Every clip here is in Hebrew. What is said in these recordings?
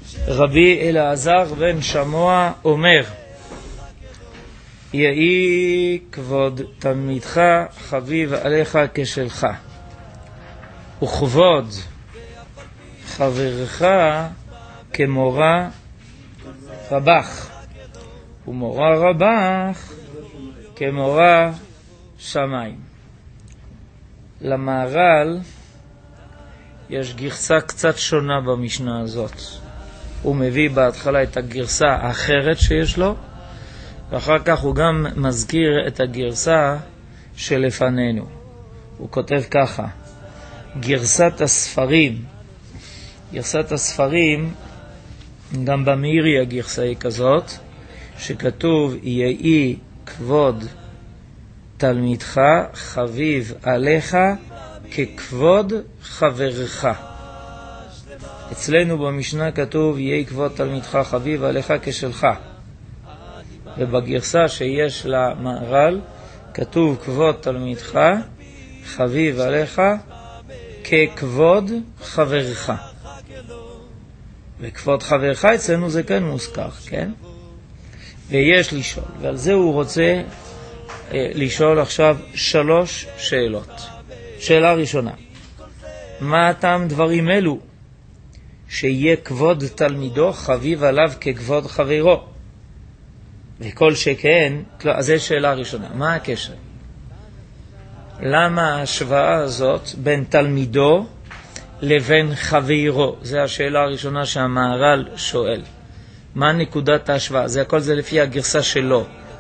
רבי אלעזר בן שמוע אומר, יהי כבוד תלמידך חביב עליך כשלך, וכבוד חברך כמורה רבך, ומורה רבך כמורה שמיים. למהר"ל יש גרסה קצת שונה במשנה הזאת. הוא מביא בהתחלה את הגרסה האחרת שיש לו, ואחר כך הוא גם מזכיר את הגרסה שלפנינו. הוא כותב ככה, גרסת הספרים, גם במאירי הגרסה היא כזאת, שכתוב יהי כבוד תלמידך חביב עליך ככבוד חברך. אצלנו במשנה כתוב יהי כבוד תלמידך חביב עליך כשלך, ובגרסה שיש למהר"ל כתוב כבוד תלמידך חביב עליך ככבוד חברך. וכבוד חברך אצלנו זה כן מוזכר, כן? ויש לשאול, ועל זה הוא רוצה לשאול עכשיו 3 שאלות. שאלה ראשונה, מה טעם דברים אלו שיהיה כבוד תלמידו חביב עליו ככבוד חברו? וכל שכן, אז זו שאלה ראשונה, מה הקשר? למה ההשוואה הזאת בין תלמידו לבין חברו? זו השאלה הראשונה שהמהר"ל שואל. מה נקודת ההשוואה? זה הכל זה לפי הגרסה שלו.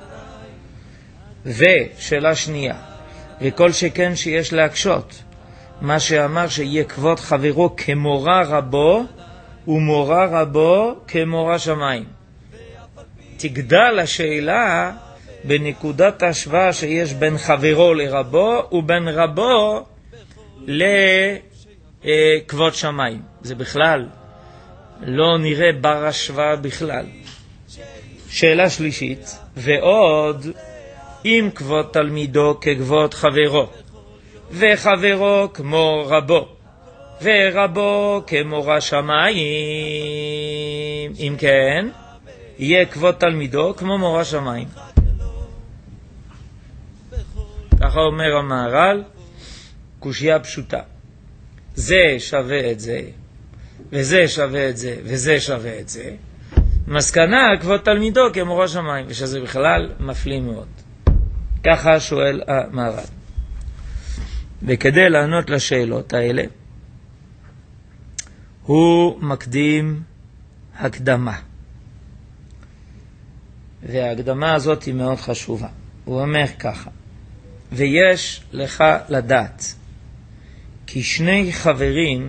ושאלה שנייה, וכל שכן שיש להקשות, מה שאמר שיהיה כבוד חברו כמורה רבו, ומורה רבו כמורה שמיים. תגדל השאלה בנקודת ההשוואה שיש בין חברו לרבו, ובין רבו לכבוד שמיים. זה בכלל לא נראה בר השוואה בכלל. שאלה שלישית, ועוד אם כבוד תלמידו ככבוד חברו, וחברו כמו רבו, ורבו כמורה שמיים, אם כן יהיה כבוד תלמידו כמו מורה שמיים. ככה אומר המהר"ל, קושיה פשוטה. זה שווה את זה, וזה שווה את זה, וזה שווה את זה. מסקנה, כבוד תלמידו כמורה שמיים, ושזה בכלל מפליא מאוד. ככה שואל המהר"ל. וכדי לענות לשאלות האלה, הוא מקדים הקדמה. וההקדמה הזאת היא מאוד חשובה. הוא אומר ככה, ויש לך לדעת, כי 2 חברים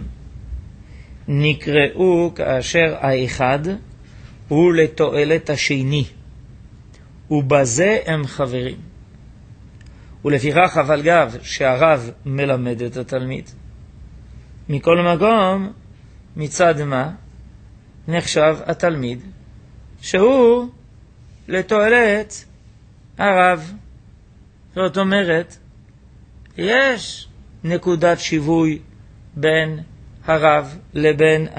נקראו כאשר האחד הוא לתועלת השני, ובזה הם חברים. ולפיכך אבל גב שהרב מלמד את התלמיד. מכל מקום, מצד מה נחשב התלמיד שהוא לתועלת הרב. זאת אומרת, יש נקודת שיווי בין הרב לבין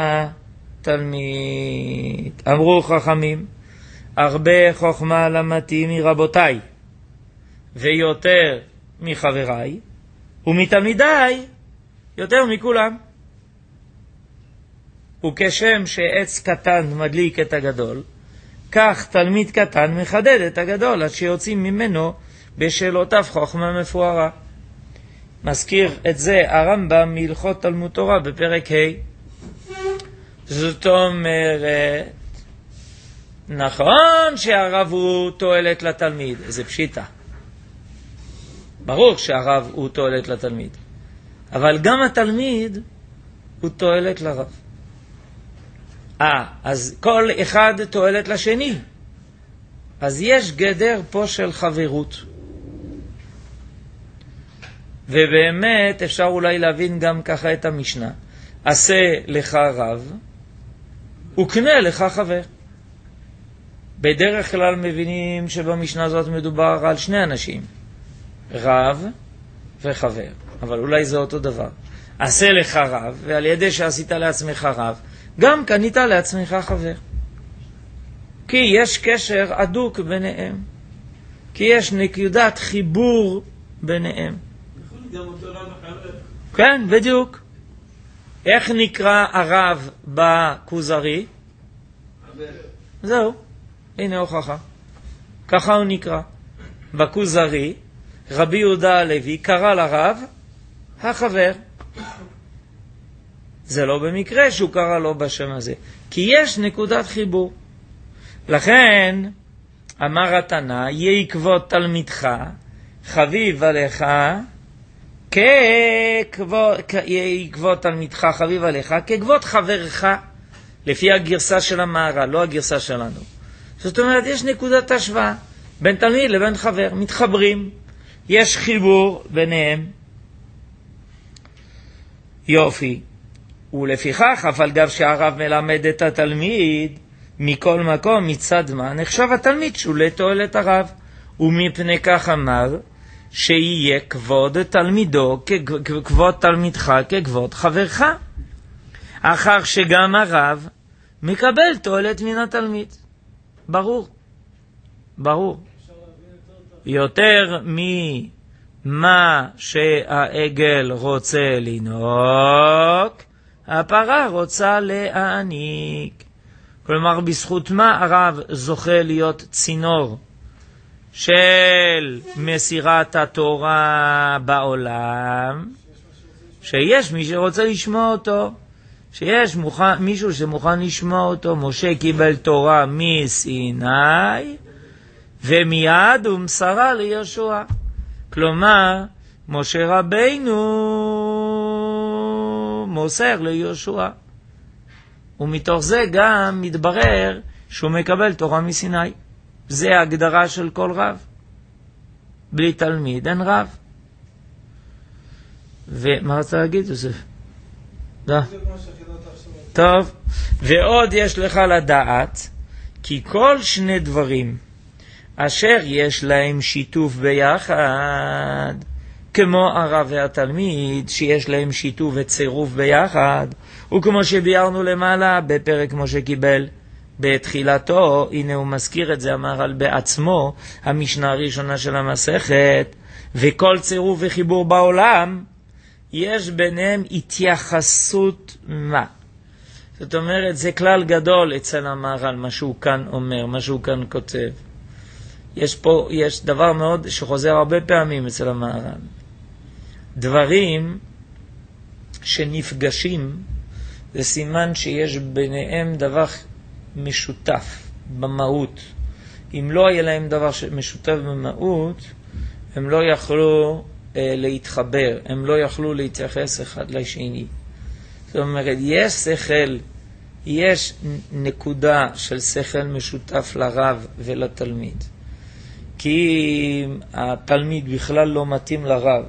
התלמיד. אמרו חכמים, הרבה חוכמה למדתי מרבותיי, ויותר מחבריי, ומתלמידיי יותר מכולם. וכשם שעץ קטן מדליק את הגדול, כך תלמיד קטן מחדד את הגדול, עד שיוצאים ממנו בשאלותיו חוכמה מפוארה. מזכיר את זה הרמב"ם מהלכות תלמוד תורה בפרק ה'. זאת אומרת, נכון שהרב הוא תועלת לתלמיד, זה פשיטה. ברור שהרב הוא תועלת לתלמיד, אבל גם התלמיד הוא תועלת לרב. אז כל אחד תועלת לשני. אז יש גדר פה של חברות. ובאמת אפשר אולי להבין גם ככה את המשנה. עשה לך רב, וקנה לך חבר. בדרך כלל מבינים שבמשנה הזאת מדובר על 2 אנשים. רב וחבר. אבל אולי זה אותו דבר. עשה לך רב, ועל ידי שעשית לעצמך רב, גם קנית לעצמך חבר. כי יש קשר הדוק ביניהם. כי יש נקודת חיבור ביניהם. כן, בדיוק. איך נקרא הרב בכוזרי? זהו, הנה הוכחה. ככה הוא נקרא. בכוזרי, רבי יהודה הלוי קרא לרב החבר. זה לא במקרה שהוא קרא לו בשם הזה, כי יש נקודת חיבור. לכן אמר התנא, יהי כבוד תלמידך חביב עליך יהי כבוד תלמידך חביב עליך ככבוד חברך, לפי הגרסה של המהר"ל, לא הגרסה שלנו. זאת אומרת, יש נקודת השוואה בין תלמיד לבין חבר, מתחברים, יש חיבור ביניהם. יופי. ולפיכך, אף על גב שהרב מלמד את התלמיד, מכל מקום, מצד מה, נחשב התלמיד שולי תועלת הרב. ומפני כך אמר, שיהיה כבוד תלמידו, כבוד תלמידך, ככבוד חברך. אחר שגם הרב מקבל תועלת מן התלמיד. ברור. ברור. יותר ממה שהעגל רוצה לנהוג, הפרה רוצה להעניק. כלומר, בזכות מה הרב זוכה להיות צינור של מסירת התורה בעולם? שיש מי שרוצה לשמוע אותו, שיש מישהו שמוכן לשמוע אותו. משה קיבל תורה מסיני ומיד הוא מסרה ליהושע. כלומר, משה רבינו מוסר ליהושע, ומתוך זה גם מתברר שהוא מקבל תורה מסיני. זה ההגדרה של כל רב. בלי תלמיד אין רב. ומה רצה להגיד, יוסף? טוב. ועוד יש לך לדעת, כי כל שני דברים אשר יש להם שיתוף ביחד, כמו הרב והתלמיד, שיש להם שיתוף וצירוף ביחד, וכמו שביארנו למעלה בפרק כמו שקיבל בתחילתו, הנה הוא מזכיר את זה, אמר על בעצמו, המשנה הראשונה של המסכת, וכל צירוף וחיבור בעולם, יש ביניהם התייחסות מה. זאת אומרת, זה כלל גדול אצל המהר"ל, מה שהוא כאן אומר, מה שהוא כאן כותב. יש דבר מאוד שחוזר הרבה פעמים אצל המהר"ל. דברים שנפגשים, זה סימן שיש ביניהם דבר משותף במהות. אם לא היה להם דבר משותף במהות, הם לא יכלו להתחבר, הם לא יכלו להתייחס אחד לשני. זאת אומרת, יש שכל, יש נקודה של שכל משותף לרב ולתלמיד. כי התלמיד בכלל לא מתאים לרב.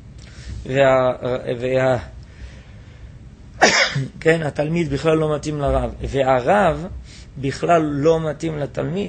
כן, התלמיד בכלל לא מתאים לרב, והרב בכלל לא מתאים לתלמיד.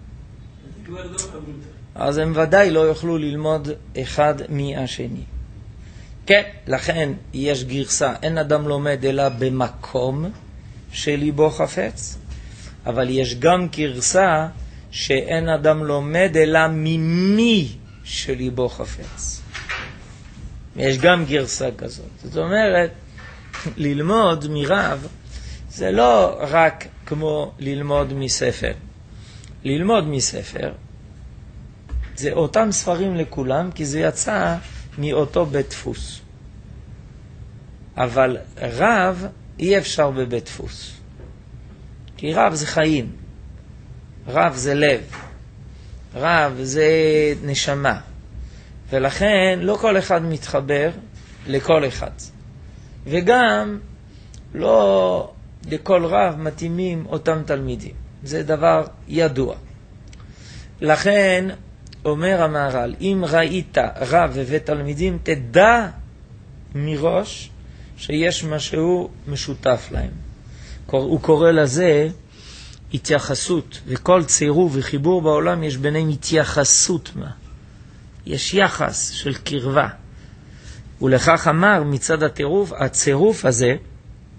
אז הם ודאי לא יוכלו ללמוד אחד מהשני. כן, לכן יש גרסה, אין אדם לומד אלא במקום שליבו חפץ, אבל יש גם גרסה שאין אדם לומד אלא ממי שליבו חפץ. יש גם גרסה כזאת. זאת אומרת, ללמוד מרב זה לא רק כמו ללמוד מספר. ללמוד מספר זה אותם ספרים לכולם, כי זה יצא מאותו בית דפוס. אבל רב אי אפשר בבית דפוס. כי רב זה חיים. רב זה לב. רב זה נשמה. ולכן לא כל אחד מתחבר לכל אחד. וגם לא לכל רב מתאימים אותם תלמידים. זה דבר ידוע. לכן אומר המהר"ל, אם ראית רב ותלמידים, תדע מראש שיש משהו משותף להם. הוא קורא לזה התייחסות, וכל צירוף וחיבור בעולם יש ביניהם התייחסות מה. יש יחס של קרבה. ולכך אמר מצד הצירוף הזה,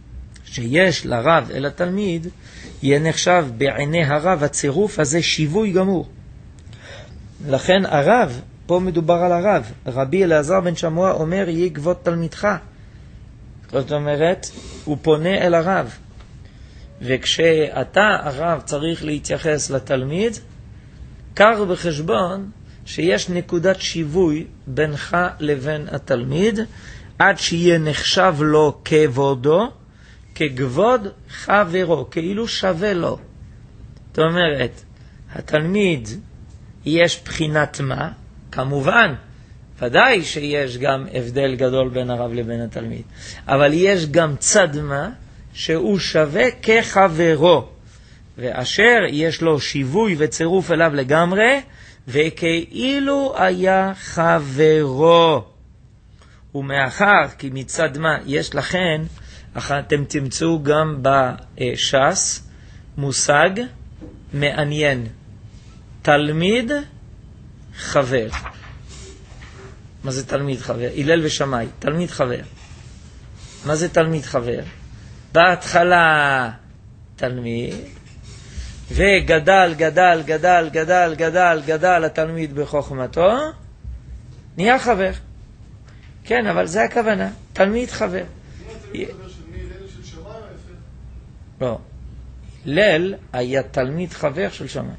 שיש לרב אל התלמיד, יהיה נחשב בעיני הרב הצירוף הזה שיווי גמור. לכן הרב, פה מדובר על הרב, רבי אלעזר בן שמוע אומר יהיה כבוד תלמידך. זאת אומרת, הוא פונה אל הרב. וכשאתה הרב צריך להתייחס לתלמיד, קח בחשבון שיש נקודת שיווי בינך לבין התלמיד, עד שיהיה נחשב לו כבודו, ככבוד חברו, כאילו שווה לו. זאת אומרת, התלמיד יש בחינת מה? כמובן, ודאי שיש גם הבדל גדול בין הרב לבין התלמיד, אבל יש גם צד מה שהוא שווה כחברו, ואשר יש לו שיווי וצירוף אליו לגמרי, וכאילו היה חברו. ומאחר כי מצד מה יש לכן, אתם תמצאו גם בש"ס מושג מעניין, תלמיד חבר. מה זה תלמיד חבר? הלל ושמאי, תלמיד חבר. מה זה תלמיד חבר? בהתחלה תלמיד, וגדל, גדל, גדל, גדל, גדל, גדל התלמיד בחוכמתו, נהיה חבר. כן, אבל זה הכוונה, תלמיד חבר. לא, הלל היה תלמיד חבר של שמאי.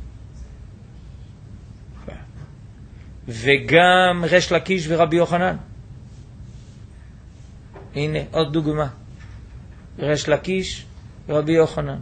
וגם ריש לקיש ורבי יוחנן. הנה עוד דוגמה, ריש לקיש ורבי יוחנן.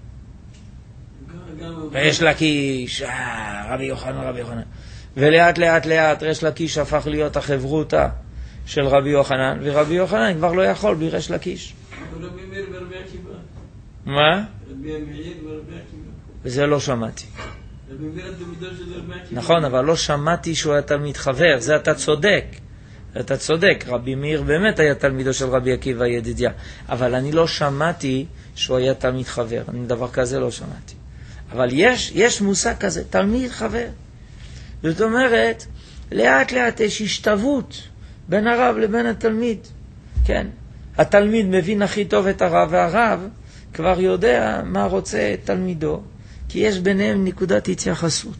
ריש לקיש, רבי יוחנן. ולאט לאט לאט ריש לקיש הפך להיות החברותה של רבי יוחנן, ורבי יוחנן כבר לא יכול בלי ריש לקיש. רבי מאיר ורבי עקיבא. מה? רבי מאיר ורבי עקיבא. וזה לא שמעתי. רבי מאיר תלמידו של רבי עקיבא. נכון, אבל לא שמעתי שהוא היה תלמיד חבר, זה אתה צודק. אתה צודק, רבי מאיר באמת היה תלמידו של רבי עקיבא ידידיה, אבל אני לא שמעתי שהוא היה תלמיד חבר, אני דבר כזה לא שמעתי. אבל יש מושג כזה, תלמיד חבר. זאת אומרת, לאט לאט יש השתוות בין הרב לבין התלמיד. כן, התלמיד מבין הכי טוב את הרב, והרב כבר יודע מה רוצה תלמידו, כי יש ביניהם נקודת התייחסות.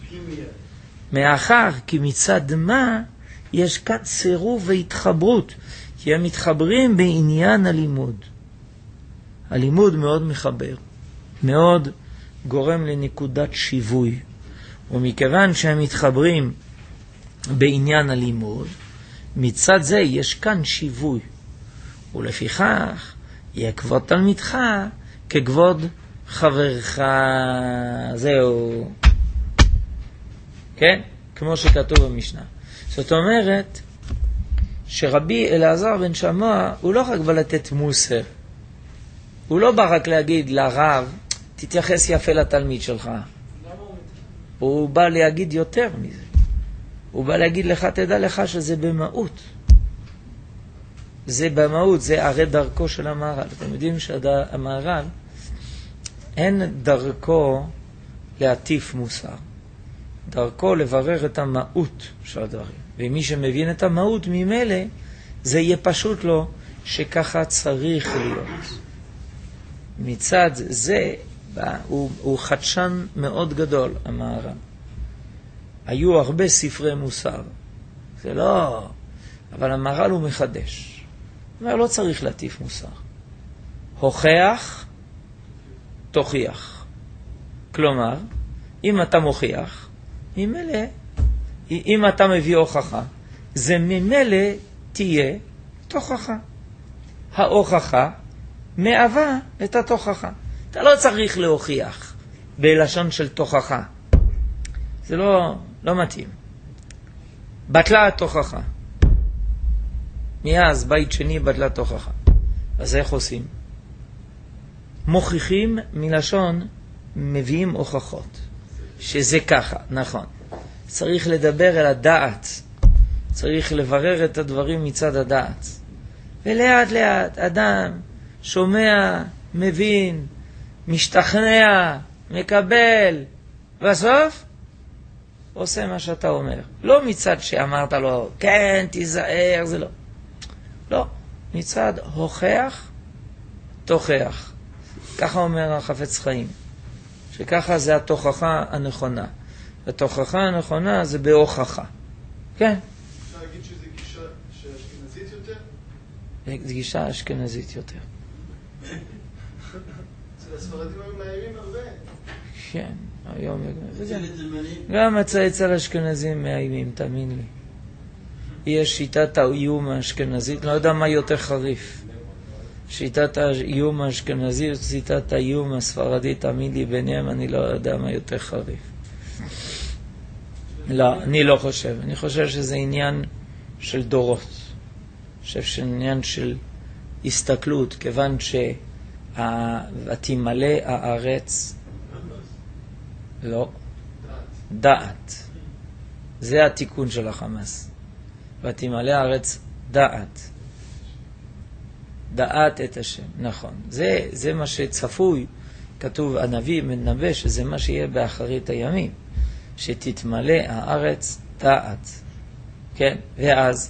מאחר כי מצד מה יש כאן סירוב והתחברות, כי הם מתחברים בעניין הלימוד. הלימוד מאוד מחבר, מאוד גורם לנקודת שיווי, ומכיוון שהם מתחברים בעניין הלימוד, מצד זה יש כאן שיווי, ולפיכך יהיה כבוד תלמידך ככבוד חברך. זהו, כן? כמו שכתוב במשנה. זאת אומרת שרבי אלעזר בן שמוע הוא לא רק בא לתת מוסר, הוא לא בא רק להגיד לרב תתייחס יפה לתלמיד שלך, הוא בא להגיד יותר מזה, הוא בא להגיד לך תדע לך שזה במהות, זה במהות, זה הרי דרכו של המהר"ל. אתם יודעים שהמהר"ל אין דרכו להטיף מוסר, דרכו לברר את המהות של הדברים, ומי שמבין את המהות ממילא זה יהיה פשוט לו שככה צריך להיות. מצד זה הוא חדשן מאוד גדול, המהר"ל. היו הרבה ספרי מוסר, זה לא, אבל המהר"ל הוא מחדש. הוא אומר, לא צריך להטיף מוסר. הוכח, תוכיח. כלומר, אם אתה מוכיח, ממילא, אם אתה מביא הוכחה, זה ממילא תהיה תוכחה. ההוכחה מהווה את התוכחה. אתה לא צריך להוכיח בלשון של תוכחה. זה לא מתאים. בטלה התוכחה. מאז בית שני בטלה תוכחה. אז איך עושים? מוכיחים מלשון מביאים הוכחות. שזה ככה, נכון. צריך לדבר על הדעת. צריך לברר את הדברים מצד הדעת. ולאט לאט אדם שומע, מבין, משתכנע, מקבל, בסוף עושה מה שאתה אומר. לא מצד שאמרת לו, כן, תיזהר, זה לא. לא, מצד הוכח, תוכח. ככה אומר החפץ חיים. שככה זה התוכחה הנכונה. התוכחה הנכונה זה בהוכחה. כן. אפשר להגיד שזו גישה אשכנזית יותר? זו גישה אשכנזית יותר. אצל הספרדים היו מאיימים הרבה. כן, היום... אצל הזמנים. גם אצל אשכנזים מאיימים, תאמין לי. יש שיטת האיום האשכנזית, לא יודע מה יותר חריף. שיטת האיום האשכנזית, שיטת האיום הספרדית, תאמין לי, ביניהם אני לא יודע מה יותר חריף. לא, אני לא חושב. אני חושב שזה עניין של דורות. אני חושב שזה עניין של הסתכלות, כיוון ותמלא הארץ לא דעת. זה התיקון של החמאס. ותמלא הארץ דעת. דעת את השם. נכון. זה מה שצפוי. כתוב, הנביא מנבא שזה מה שיהיה באחרית הימים. שתתמלא הארץ דעת. כן? ואז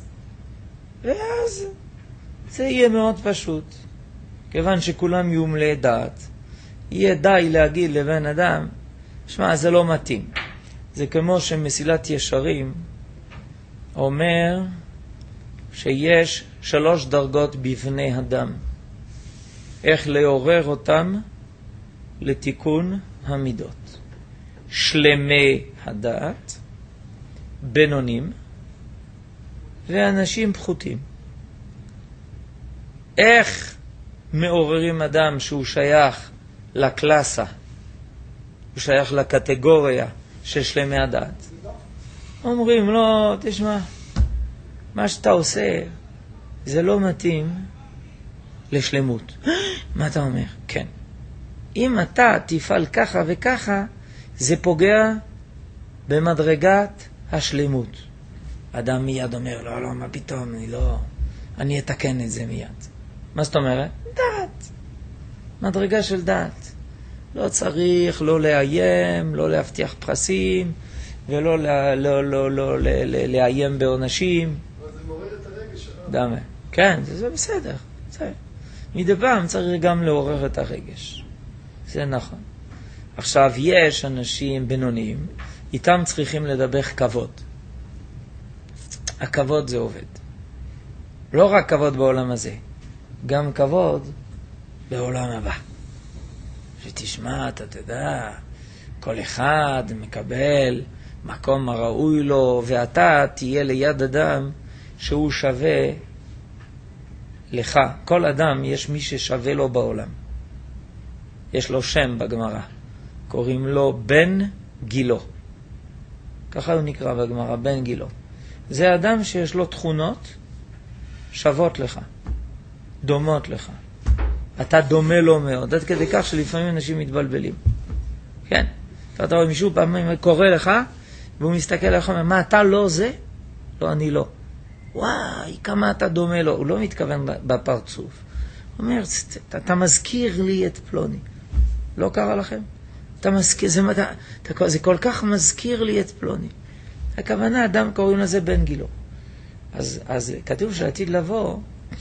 זה יהיה מאוד פשוט. כיוון שכולם יהיו מלאי דעת. יהיה די להגיד לבן אדם, שמע, זה לא מתאים. זה כמו שמסילת ישרים אומר שיש 3 דרגות בבני אדם. איך לעורר אותם לתיקון המידות. שלמי הדעת, בינונים, ואנשים פחותים. איך מעוררים אדם שהוא שייך לקלאסה, הוא שייך לקטגוריה של שלמי הדעת? אומרים, לא, תשמע, מה שאתה עושה זה לא מתאים לשלמות. מה אתה אומר? כן. אם אתה תפעל ככה וככה, זה פוגע במדרגת השלמות. אדם מיד אומר, לא, מה פתאום, אני אתקן את זה מיד. מה זאת אומרת? דעת. מדרגה של דעת. לא צריך לא לאיים, לא להבטיח פרסים, ולא לאיים בעונשים. אבל זה מוריד את הרגש. דמה. כן, זה בסדר. מדי פעם צריך גם לעורר את הרגש. זה נכון. עכשיו, יש אנשים בינוניים, איתם צריכים לדבר כבוד. הכבוד זה עובד. לא רק כבוד בעולם הזה, גם כבוד בעולם הבא. שתשמע, אתה תדע, כל אחד מקבל מקום הראוי לו, ואתה תהיה ליד אדם שהוא שווה לך. כל אדם יש מי ששווה לו בעולם. יש לו שם בגמרא. קוראים לו בן גילו. ככה הוא נקרא בגמרא, בן גילו. זה אדם שיש לו תכונות שוות לך, דומות לך. אתה דומה לו מאוד, עד כדי כך שלפעמים אנשים מתבלבלים. כן. אתה רואה מישהו פעמים קורא לך, והוא מסתכל לך ואומר, מה, אתה לא זה? לא, אני לא. וואי, כמה אתה דומה לו. הוא לא מתכוון בפרצוף. הוא אומר, אתה מזכיר לי את פלוני. לא קרה לכם? אתה מזכיר, זה כל כך מזכיר לי את פלוני. הכוונה, אדם קוראים לזה בן גילו. אז כתוב שעתיד לבוא,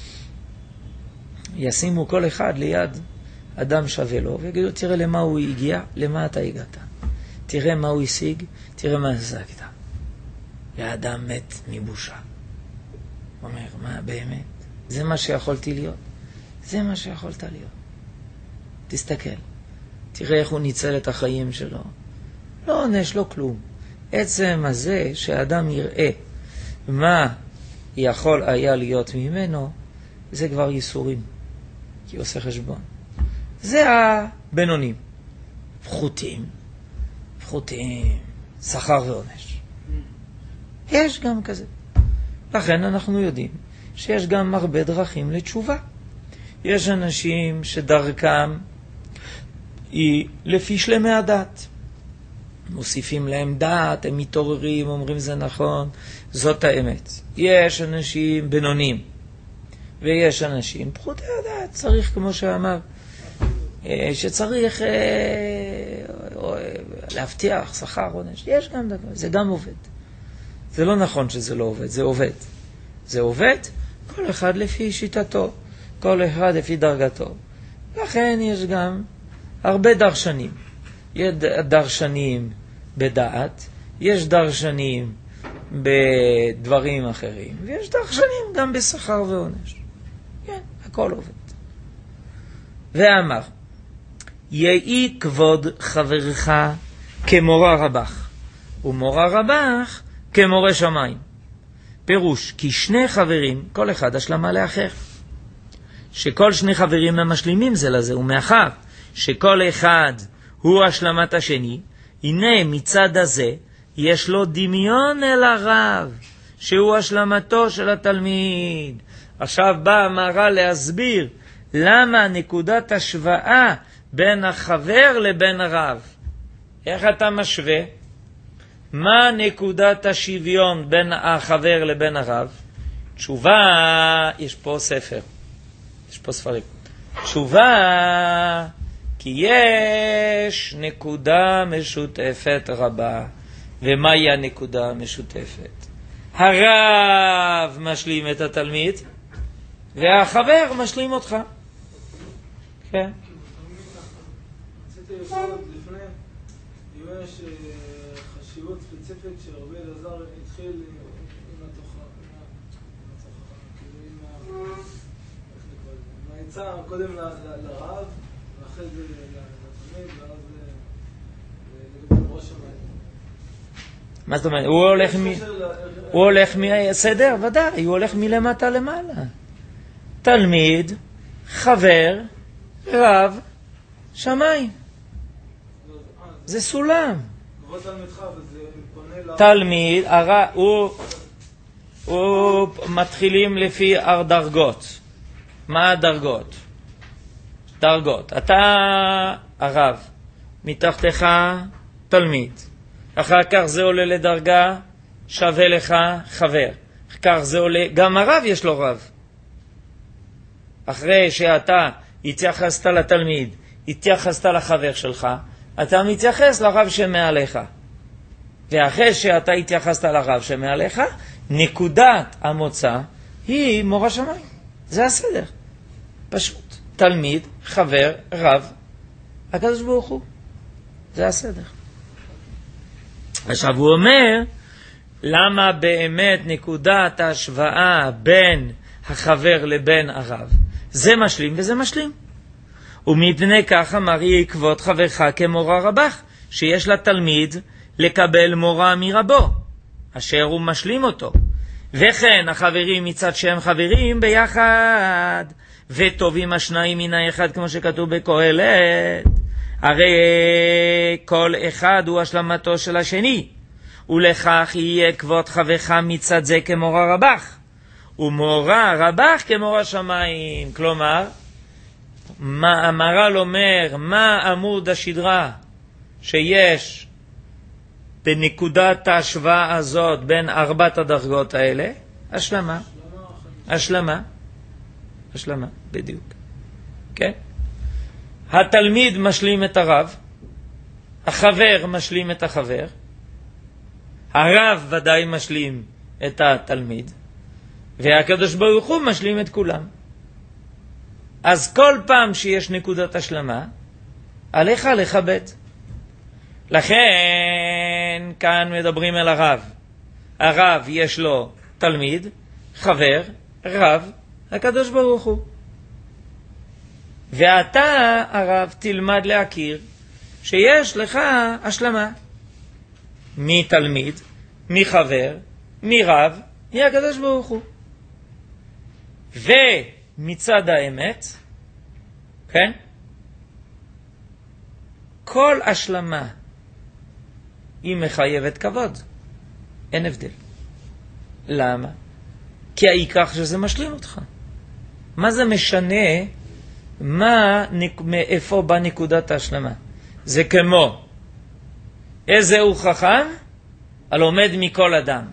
ישימו כל אחד ליד אדם שווה לו, ויגידו, תראה למה הוא הגיע, למה אתה הגעת. תראה מה הוא השיג, תראה מה השגת. והאדם מת מבושה. הוא אומר, מה באמת? זה מה שיכולתי להיות? זה מה שיכולת להיות. תסתכל. תראה איך הוא ניצל את החיים שלו. לא עונש, לא כלום. עצם הזה שהאדם יראה מה יכול היה להיות ממנו, זה כבר ייסורים. כי עושה חשבון. זה הבינונים. פחותים, שכר ועונש. יש גם כזה. לכן אנחנו יודעים שיש גם הרבה דרכים לתשובה. יש אנשים שדרכם היא לפי שלמי הדת. מוסיפים להם דת, הם מתעוררים, אומרים זה נכון, זאת האמת. יש אנשים בינונים, ויש אנשים פחותי הדת, צריך כמו שאמר, שצריך להבטיח שכר עונש. יש גם דבר, זה גם עובד. זה לא נכון שזה לא עובד, זה עובד. זה עובד, כל אחד לפי שיטתו, כל אחד לפי דרגתו. לכן יש גם הרבה דרשנים. יש דרשנים בדעת, יש דרשנים בדברים אחרים, ויש דרשנים גם בשכר ועונש. כן, הכל עובד. ואמר, יהי כבוד חברך כמורה רבך, ומורה רבך כמורה שמיים. פירוש, כי שני חברים, כל אחד השלמה לאחר. שכל שני חברים הם משלימים זה לזה, ומאחר שכל אחד הוא השלמת השני, הנה מצד הזה יש לו דמיון אל הרב, שהוא השלמתו של התלמיד. עכשיו בא המהר"ל להסביר למה נקודת השוואה בין החבר לבין הרב. איך אתה משווה? מה נקודת השוויון בין החבר לבין הרב? תשובה, יש פה ספר, יש פה ספרים. תשובה, כי יש נקודה משותפת רבה. ומהי הנקודה המשותפת? הרב משלים את התלמיד, והחבר משלים אותך. כן. רציתי לשאול לפני, אם יש חשיבות ספציפית שרבי אלעזר התחיל עם התוכחה, עם העצה קודם לרב, ואחרי זה לתלמיד, ואז לגבי ראש המים. מה זאת אומרת? הוא הולך מסדר, ודאי, הוא הולך מלמטה למעלה. תלמיד, חבר, רב, שמיים. זה סולם. תלמיד, הוא מתחילים לפי דרגות. מה הדרגות? דרגות. אתה הרב, מתחתך תלמיד. אחר כך זה עולה לדרגה, שווה לך חבר. אחר כך זה עולה, גם הרב יש לו רב. אחרי שאתה התייחסת לתלמיד, התייחסת לחבר שלך, אתה מתייחס לרב שמעליך. ואחרי שאתה התייחסת לרב שמעליך, נקודת המוצא היא מורה שמיים. זה הסדר. פשוט. תלמיד, חבר, רב, הקדוש ברוך הוא. זה הסדר. עכשיו הוא אומר, למה באמת נקודת ההשוואה בין החבר לבין הרב? זה משלים וזה משלים. ומפני כך אמר יהי כבוד חברך כמורה רבך, שיש לתלמיד לקבל מורה מרבו, אשר הוא משלים אותו. וכן החברים מצד שהם חברים ביחד, וטובים השניים מן האחד, כמו שכתוב בקהלת. הרי כל אחד הוא השלמתו של השני, ולכך יהיה כבוד חברך מצד זה כמורה רבך, ומורה רבך כמורה שמיים. כלומר, המהר"ל אומר, מה עמוד השדרה שיש בנקודת ההשוואה הזאת בין ארבעת הדרגות האלה? השלמה. השלמה. השלמה, בדיוק. כן? התלמיד משלים את הרב, החבר משלים את החבר, הרב ודאי משלים את התלמיד, והקדוש ברוך הוא משלים את כולם. אז כל פעם שיש נקודת השלמה, עליך לכבד. לכן כאן מדברים אל הרב. הרב יש לו תלמיד, חבר, רב, הקדוש ברוך הוא. ואתה הרב תלמד להכיר שיש לך השלמה מתלמיד, מחבר, מרב, היא הקדוש ברוך הוא. ומצד האמת, כן? כל השלמה היא מחייבת כבוד. אין הבדל. למה? כי העיקר שזה משלים אותך. מה זה משנה? מאיפה בא נקודת ההשלמה? זה כמו איזה הוא חכם? הלומד מכל אדם.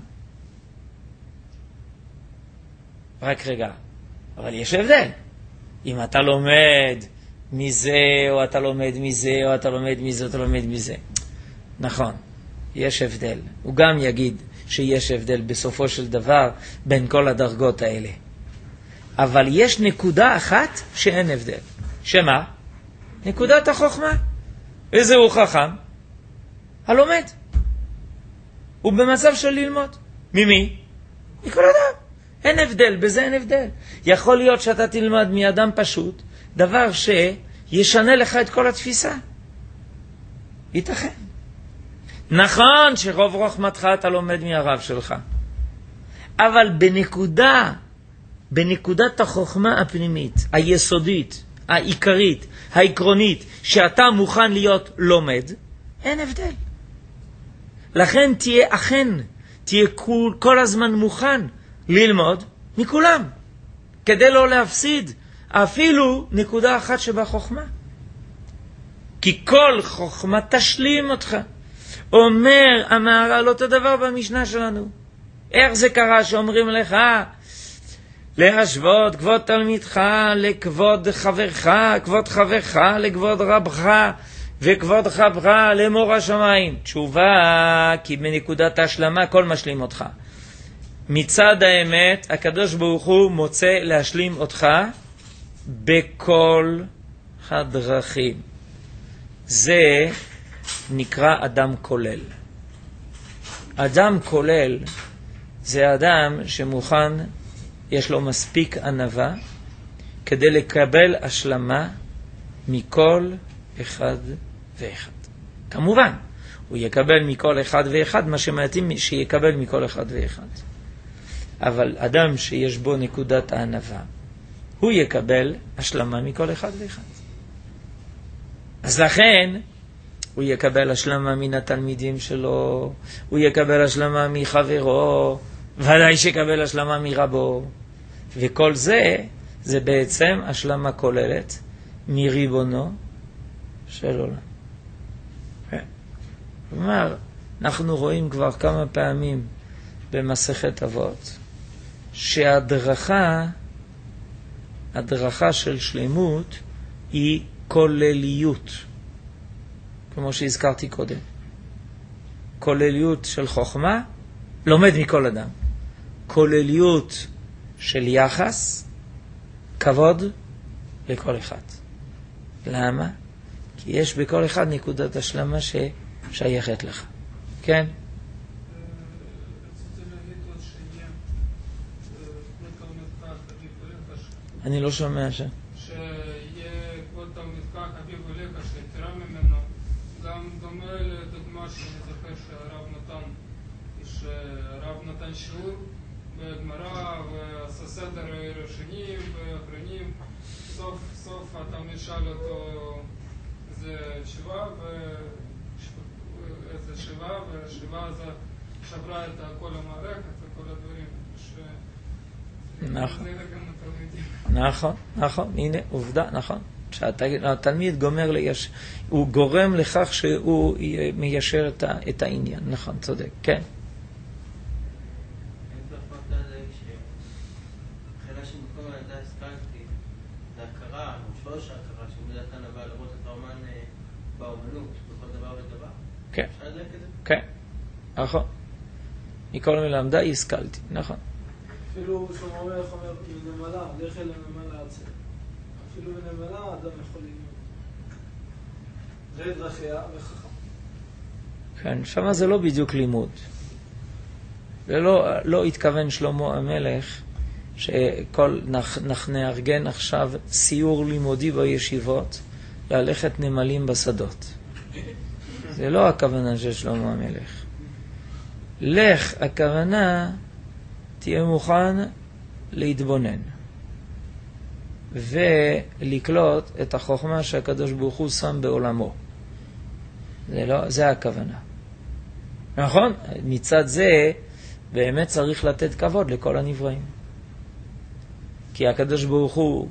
רק רגע, אבל יש הבדל. אם אתה לומד מזה, או אתה לומד מזה, או אתה לומד מזה, או אתה לומד מזה. נכון, יש הבדל. הוא גם יגיד שיש הבדל בסופו של דבר בין כל הדרגות האלה. אבל יש נקודה אחת שאין הבדל. שמה? נקודת החוכמה. איזה הוא חכם? הלומד. הוא במצב של ללמוד. ממי? מכל אדם. אין הבדל, בזה אין הבדל. יכול להיות שאתה תלמד מאדם פשוט, דבר שישנה לך את כל התפיסה. ייתכן. נכון שרוב רוחמתך אתה לומד מהרב שלך. אבל בנקודת החוכמה הפנימית, היסודית, העיקרית, העקרונית, שאתה מוכן להיות לומד, אין הבדל. לכן תהיה כל הזמן מוכן ללמוד מכולם, כדי לא להפסיד אפילו נקודה אחת שבחוכמה. כי כל חוכמה תשלים אותך. אומר המהר"ל אותו דבר במשנה שלנו. איך זה קרה שאומרים לך להשוות כבוד תלמידך לכבוד חברך, כבוד חברך לכבוד רבך, וכבוד חברך לאמור השמיים? תשובה, כי בנקודת ההשלמה כל משלים אותך. מצד האמת, הקדוש ברוך הוא מוצא להשלים אותך בכל הדרכים. זה נקרא אדם כולל. אדם כולל זה אדם שמוכן, יש לו מספיק ענווה כדי לקבל השלמה מכל אחד ואחד. כמובן, הוא יקבל מכל אחד ואחד מה שמתאים שיקבל מכל אחד ואחד. אבל אדם שיש בו נקודת הענווה, הוא יקבל השלמה מכל אחד ואחד. אז לכן, הוא יקבל השלמה מן התלמידים שלו, הוא יקבל השלמה מחברו, ודאי שיקבל השלמה מרבו. וכל זה בעצם השלמה כוללת מריבונו של עולם. כלומר, אנחנו רואים כבר כמה פעמים במסכת אבות, שההדרכה של שלמות היא כולליות, כמו שהזכרתי קודם. כולליות של חוכמה, לומד מכל אדם. כולליות של יחס, כבוד לכל אחד. למה? כי יש בכל אחד נקודת השלמה ששייכת לך. כן? אני לא שומע ש... שיהיה כבוד תלמידך חביב אליך שיתרה ממנו, גם דומה לדוגמה שאני זוכר שהרב נתן שיעור בגמרא ועשה סדר ראשונים ואחרונים. סוף התלמיד שאל אותו זה שבעה ואיזה שבעה, והשבעה זה שברה את כל המערכת וכל הדברים. נכון, הנה עובדה, נכון. שהתלמיד גומר הוא גורם לכך שהוא מיישר את העניין. נכון, צודק, כן. כן, כן, נכון. מכל מלמדה השכלתי, נכון. אפילו שלמה המלך אומר, בנמלה, לך אל הנמלה עצר. אפילו בנמלה אדם יכול ללמוד. זה דרכיה וחכם. כן, שמה זה לא בדיוק לימוד. ולא התכוון שלמה המלך נארגן עכשיו סיור לימודי בישיבות, ללכת נמלים בשדות. זה לא הכוונה של שלמה המלך. לך, הכוונה תהיה מוכן להתבונן ולקלוט את החוכמה שהקדוש ברוך הוא שם בעולמו. זה הכוונה. נכון? מצד זה באמת צריך לתת כבוד לכל הנבראים. כי הקדוש ברוך הוא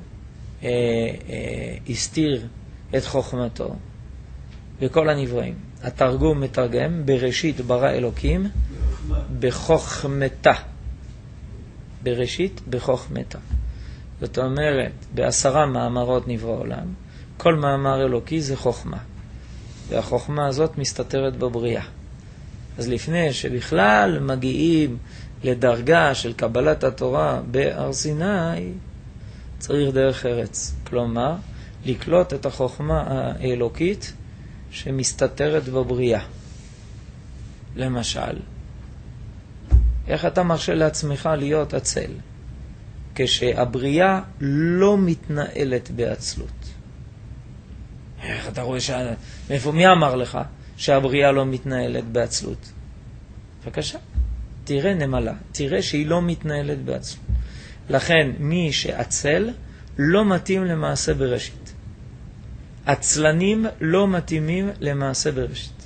הסתיר את חוכמתו בכל הנבראים. התרגום מתרגם, בראשית ברא אלוקים בחוכמתה. בראשית בחוכמתה. זאת אומרת, ב10 מאמרות נברא עולם, כל מאמר אלוקי זה חוכמה. והחוכמה הזאת מסתתרת בבריאה. אז לפני שבכלל מגיעים לדרגה של קבלת התורה בהר סיני, צריך דרך ארץ. כלומר, לקלוט את החוכמה האלוקית שמסתתרת בבריאה. למשל, איך אתה מרשה לעצמך להיות עצל כשהבריאה לא מתנהלת בעצלות? איך אתה רואה מי אמר לך שהבריאה לא מתנהלת בעצלות? בבקשה, תראה נמלה, תראה שהיא לא מתנהלת בעצלות. לכן מי שעצל לא מתאים למעשה בראשית. עצלנים לא מתאימים למעשה בראשית.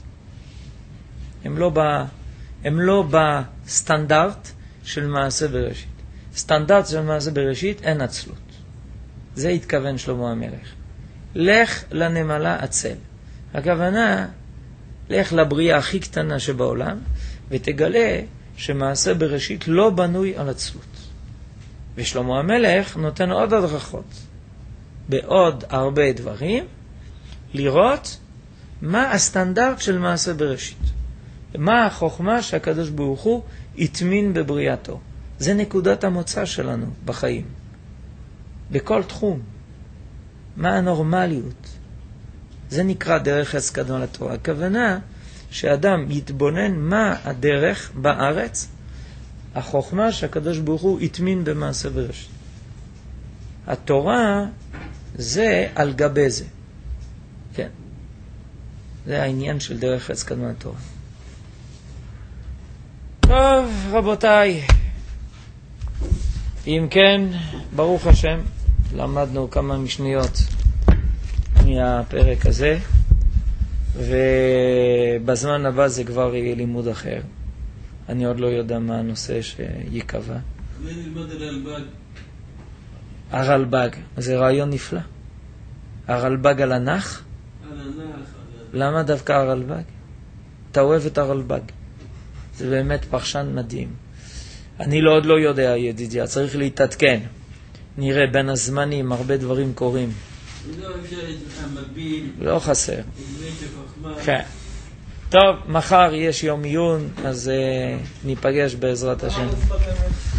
הם לא בסטנדרט של מעשה בראשית. סטנדרט של מעשה בראשית אין עצלות. זה התכוון שלמה המלך. לך לנמלה עצל. הכוונה, לך לבריאה הכי קטנה שבעולם, ותגלה שמעשה בראשית לא בנוי על עצלות. ושלמה המלך נותן עוד הדרכות, בעוד הרבה דברים, לראות מה הסטנדרט של מעשה בראשית. מה החוכמה שהקדוש ברוך הוא התמין בבריאתו. זה נקודת המוצא שלנו בחיים. בכל תחום. מה הנורמליות? זה נקרא דרך חסד קדמה לתורה. הכוונה שאדם יתבונן מה הדרך בארץ, החוכמה שהקדוש ברוך הוא התמין במעשה בראשית. התורה זה על גבי זה. כן. זה העניין של דרך חסד קדמה לתורה. טוב, רבותיי. אם כן, ברוך השם, למדנו כמה משניות מהפרק הזה, ובזמן הבא זה כבר יהיה לימוד אחר. אני עוד לא יודע מה הנושא שיקבע. נלמד על הרלב"ג. הרלב"ג, זה רעיון נפלא. הרלב"ג על הנח? על הנח. למה דווקא הרלב"ג? אתה אוהב את הרלב"ג. זה באמת פרשן מדהים. אני עוד לא יודע, ידידיה, צריך להתעדכן. נראה, בין הזמנים הרבה דברים קורים. לא חסר. כן. טוב, מחר יש יום עיון, אז ניפגש בעזרת השם.